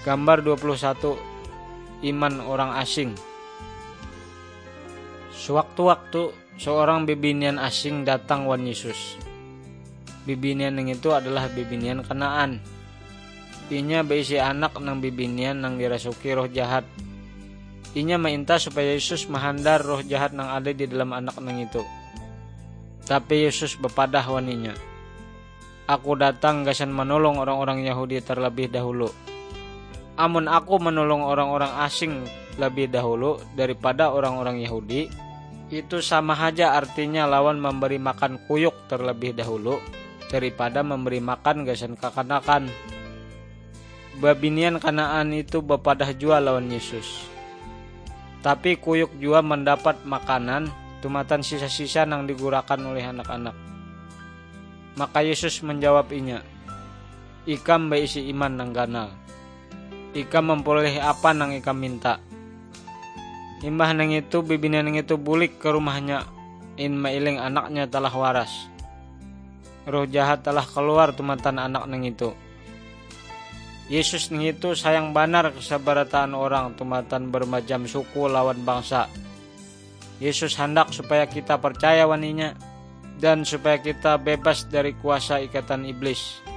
Gambar 21. Iman orang asing. Sewaktu-waktu seorang bibinian asing datang wan Yesus. Bibinian yang itu adalah bibinian Kanaan. Inya berisi anak nang bibinian nang dirasuki roh jahat. Inya minta supaya Yesus menghandar roh jahat nang ada di dalam anak nang itu. Tapi Yesus bepadah waninya. Aku datang gasan menolong orang-orang Yahudi terlebih dahulu. Amun aku menolong orang-orang asing lebih dahulu daripada orang-orang Yahudi, itu sama saja artinya lawan memberi makan kuyuk terlebih dahulu daripada memberi makan gasan kekanakan. Babinian Kanaan itu bepadah jua lawan Yesus. Tapi kuyuk jua mendapat makanan tumatan sisa-sisa nang digunakan oleh anak-anak. Maka Yesus menjawab inya, ikam beisi iman nang ganal. Ikam memperoleh apa nang ikam minta. Imbah nang itu bibinian nang itu bulik ke rumahnya, in mailing anaknya telah waras. Roh jahat telah keluar tumatan anak nang itu. Yesus nang itu sayang banar kesabarataan orang tumatan bermacam suku lawan bangsa. Yesus hendak supaya kita percaya waninya dan supaya kita bebas dari kuasa ikatan iblis.